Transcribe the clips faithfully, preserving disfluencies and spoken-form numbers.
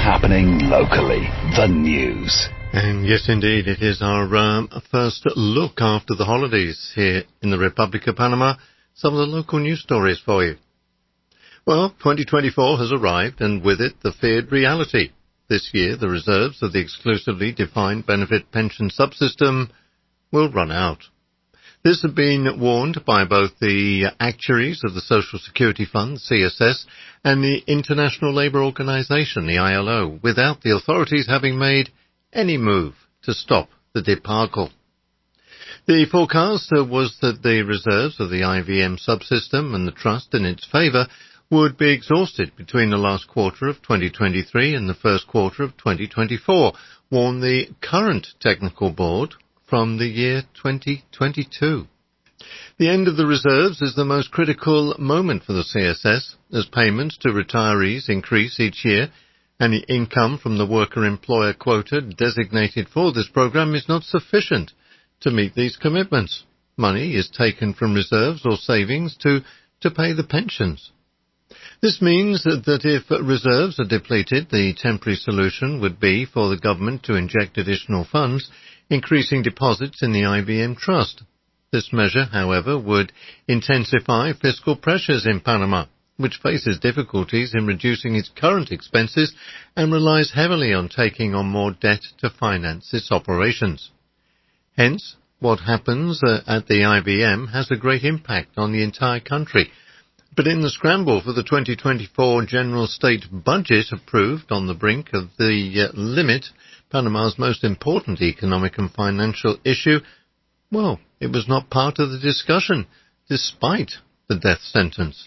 happening locally. The news. And yes, indeed, it is our um, first look after the holidays here in the Republic of Panama. Some of the local news stories for you. Well, twenty twenty-four has arrived, and with it, the feared reality. This year, the reserves of the exclusively defined benefit pension subsystem will run out. This had been warned by both the actuaries of the Social Security Fund, C S S, and the International Labour Organization, the I L O, without the authorities having made any move to stop the debacle. The forecast was that the reserves of the I V M subsystem and the trust in its favour would be exhausted between the last quarter of twenty twenty-three and the first quarter of twenty twenty-four, warned the current technical board from the year twenty twenty-two. The end of the reserves is the most critical moment for the C S S, as payments to retirees increase each year, and the income from the worker-employer quota designated for this program is not sufficient to meet these commitments. Money is taken from reserves or savings to, to pay the pensions. This means that if reserves are depleted, the temporary solution would be for the government to inject additional funds, increasing deposits in the I V M Trust. This measure, however, would intensify fiscal pressures in Panama, which faces difficulties in reducing its current expenses and relies heavily on taking on more debt to finance its operations. Hence, what happens uh, at the I V M has a great impact on the entire country. But in the scramble for the twenty twenty-four General State Budget approved on the brink of the uh, limit, Panama's most important economic and financial issue, well, it was not part of the discussion, despite the death sentence.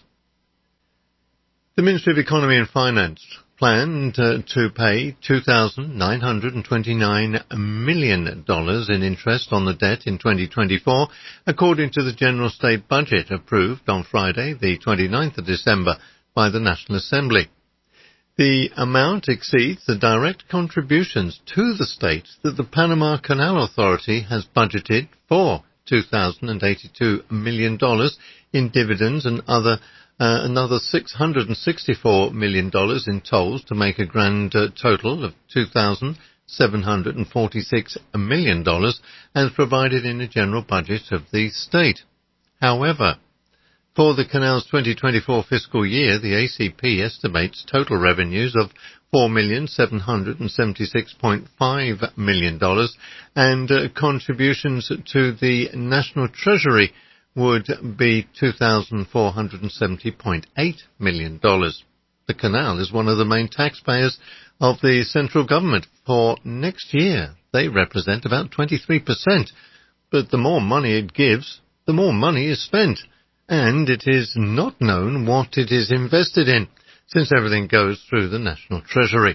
The Ministry of Economy and Finance planned uh, to pay two thousand nine hundred twenty-nine million dollars in interest on the debt in twenty twenty-four, according to the General State Budget approved on Friday, the twenty-ninth of December, by the National Assembly. The amount exceeds the direct contributions to the state that the Panama Canal Authority has budgeted for two thousand eighty-two million dollars in dividends and other Uh, another six hundred sixty-four million dollars in tolls to make a grand uh, total of two thousand seven hundred forty-six million dollars as provided in the general budget of the state. However, for the canal's twenty twenty-four fiscal year, the A C P estimates total revenues of four million seven hundred seventy-six point five million dollars and uh, contributions to the National Treasury would be two thousand four hundred seventy point eight million dollars. The canal is one of the main taxpayers of the central government. For next year, they represent about twenty-three percent. But the more money it gives, the more money is spent. And it is not known what it is invested in, since everything goes through the National Treasury.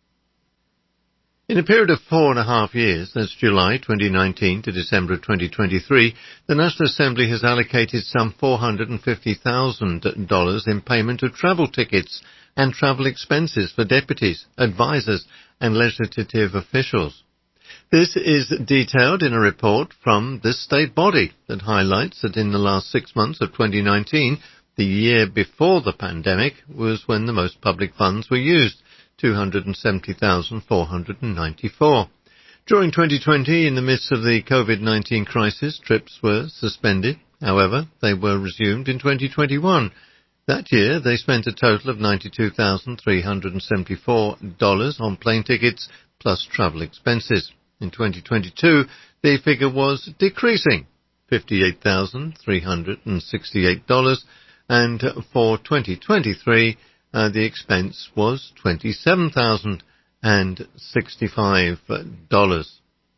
In a period of four and a half years, that's July twenty nineteen to December twenty twenty-three, the National Assembly has allocated some four hundred fifty thousand dollars in payment of travel tickets and travel expenses for deputies, advisers and legislative officials. This is detailed in a report from this state body that highlights that in the last six months of twenty nineteen, the year before the pandemic, was when the most public funds were used, two hundred seventy thousand four hundred ninety-four. During twenty twenty, in the midst of the COVID nineteen crisis, trips were suspended. However, they were resumed in twenty twenty-one. That year, they spent a total of ninety-two thousand three hundred seventy-four dollars on plane tickets plus travel expenses. In twenty twenty-two, the figure was decreasing, fifty-eight thousand three hundred sixty-eight dollars, and for twenty twenty-three, Uh, the expense was twenty-seven thousand sixty-five dollars.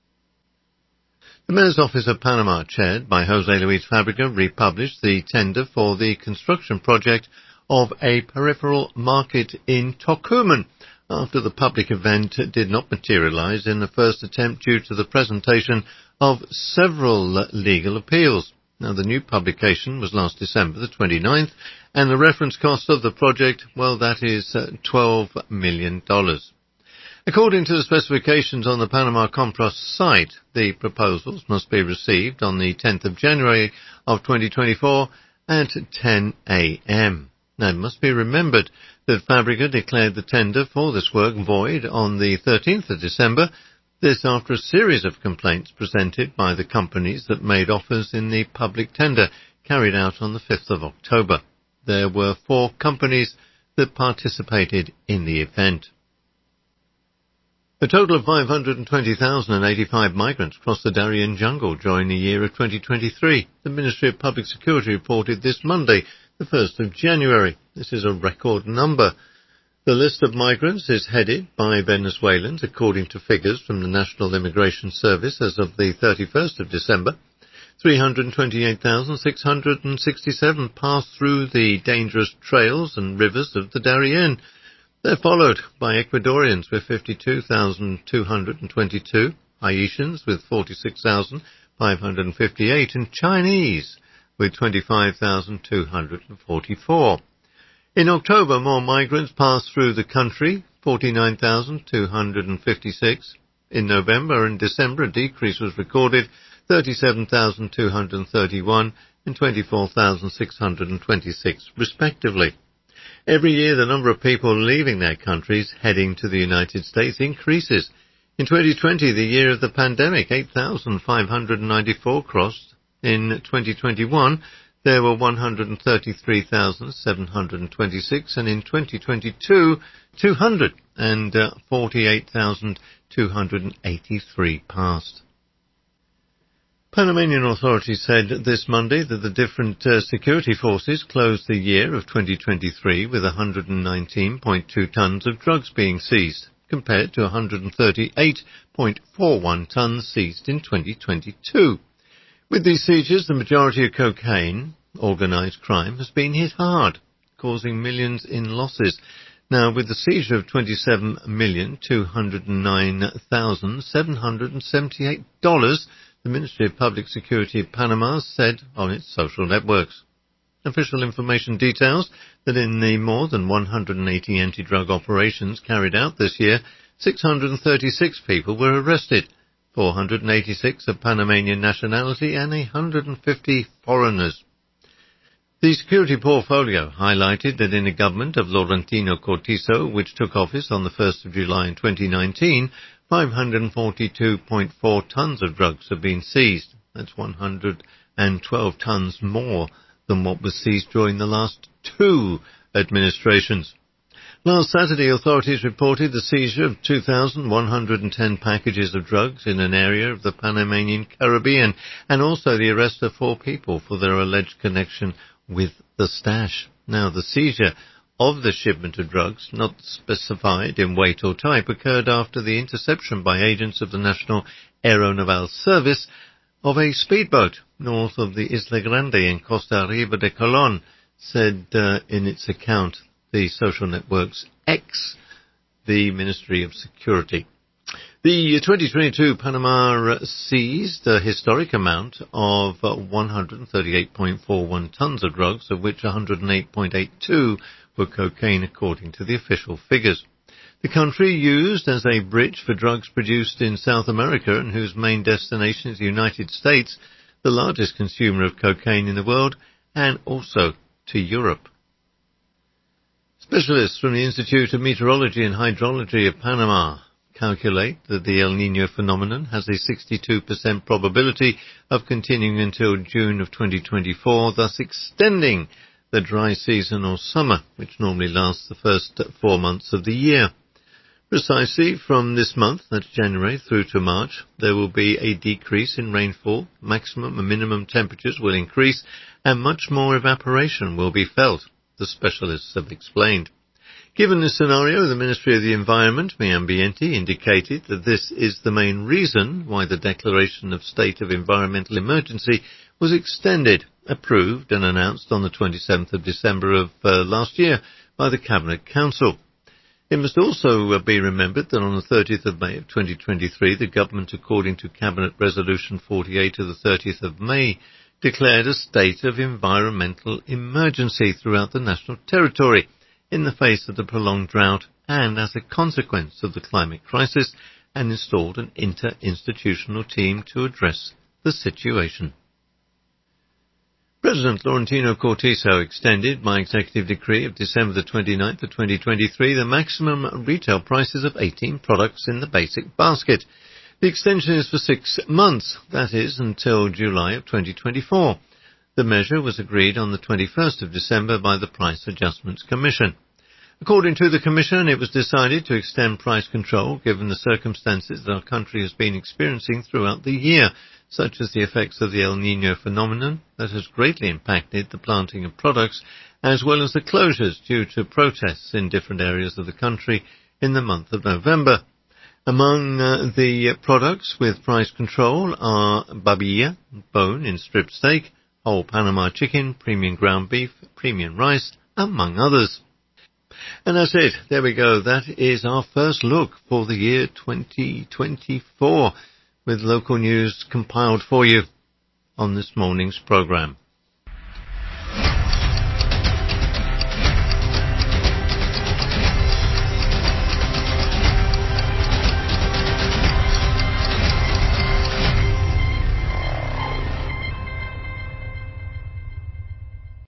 The Mayor's Office of Panama, chaired by Jose Luis Fabrica, republished the tender for the construction project of a peripheral market in Tocumen after the public event did not materialize in the first attempt due to the presentation of several legal appeals. Now, the new publication was last December the twenty-ninth, and the reference cost of the project, well, that is uh, twelve million dollars. According to the specifications on the Panama Compros site, the proposals must be received on the tenth of January of twenty twenty-four at ten a.m. Now, it must be remembered that Fabrica declared the tender for this work void on the thirteenth of December, this after a series of complaints presented by the companies that made offers in the public tender carried out on the fifth of October. There were four companies that participated in the event. A total of five hundred twenty thousand eighty-five migrants crossed the Darien jungle during the year of twenty twenty-three. The Ministry of Public Security reported this Monday, the first of January. This is a record number. The list of migrants is headed by Venezuelans, according to figures from the National Immigration Service as of the thirty-first of December. three hundred twenty-eight thousand six hundred sixty-seven passed through the dangerous trails and rivers of the Darien. They're followed by Ecuadorians with fifty-two thousand two hundred twenty-two, Haitians with forty-six thousand five hundred fifty-eight, and Chinese with twenty-five thousand two hundred forty-four. In October, more migrants passed through the country, forty-nine thousand two hundred fifty-six. In November and December, a decrease was recorded, thirty-seven thousand two hundred thirty-one and twenty-four thousand six hundred twenty-six, respectively. Every year, the number of people leaving their countries heading to the United States increases. In twenty twenty, the year of the pandemic, eight thousand five hundred ninety-four crossed. In twenty twenty-one, there were one hundred thirty-three thousand seven hundred twenty-six, and in twenty twenty-two, two hundred forty-eight thousand two hundred eighty-three passed. Panamanian authorities said this Monday that the different uh, security forces closed the year of twenty twenty-three with one hundred nineteen point two tons of drugs being seized, compared to one hundred thirty-eight point four one tons seized in twenty twenty-two. With these seizures, the majority of cocaine, organised crime, has been hit hard, causing millions in losses. Now, with the seizure of twenty-seven million two hundred nine thousand seven hundred seventy-eight dollars, the Ministry of Public Security of Panama said on its social networks. Official information details that in the more than one hundred eighty anti-drug operations carried out this year, six hundred thirty-six people were arrested, four hundred eighty-six of Panamanian nationality and one hundred fifty foreigners. The security portfolio highlighted that in the government of Laurentino Cortizo, which took office on the first of July in twenty nineteen, five hundred forty-two point four tons of drugs have been seized. That's one hundred twelve tons more than what was seized during the last two administrations. Last Saturday, authorities reported the seizure of two thousand one hundred ten packages of drugs in an area of the Panamanian Caribbean, and also the arrest of four people for their alleged connection with the stash. Now, the seizure of the shipment of drugs, not specified in weight or type, occurred after the interception by agents of the National Aeronaval Service of a speedboat north of the Isla Grande in Costa Riba de Colón, said uh, in its account the social networks X, the Ministry of Security. The twenty twenty-two Panama seized a historic amount of one hundred thirty-eight point four one tons of drugs, of which one hundred eight point eight two were cocaine, according to the official figures. The country, used as a bridge for drugs produced in South America and whose main destination is the United States, the largest consumer of cocaine in the world, and also to Europe. Specialists from the Institute of Meteorology and Hydrology of Panama calculate that the El Niño phenomenon has a sixty-two percent probability of continuing until June of twenty twenty-four, thus extending the dry season or summer, which normally lasts the first four months of the year. Precisely from this month, that's January, through to March, there will be a decrease in rainfall, maximum and minimum temperatures will increase, and much more evaporation will be felt, the specialists have explained. Given this scenario, the Ministry of the Environment, Medio Ambiente, indicated that this is the main reason why the declaration of state of environmental emergency was extended, approved and announced on the twenty-seventh of December of uh, last year by the Cabinet Council. It must also uh, be remembered that on the thirtieth of May of twenty twenty-three, the government, according to Cabinet Resolution forty-eight of the thirtieth of May, declared a state of environmental emergency throughout the national territory in the face of the prolonged drought and as a consequence of the climate crisis, and installed an interinstitutional team to address the situation. President Laurentino Cortizo extended by executive decree of December the twenty-ninth of twenty twenty-three the maximum retail prices of eighteen products in the basic basket. The extension is for six months, that is, until July of twenty twenty-four. The measure was agreed on the twenty-first of December by the Price Adjustments Commission. According to the Commission, it was decided to extend price control given the circumstances that our country has been experiencing throughout the year, such as the effects of the El Niño phenomenon that has greatly impacted the planting of products, as well as the closures due to protests in different areas of the country in the month of November. Among uh, the products with price control are babilla, bone in strip steak, whole Panama chicken, premium ground beef, premium rice, among others. And that's it. There we go. That is our first look for the year twenty twenty-four, with local news compiled for you on this morning's programme.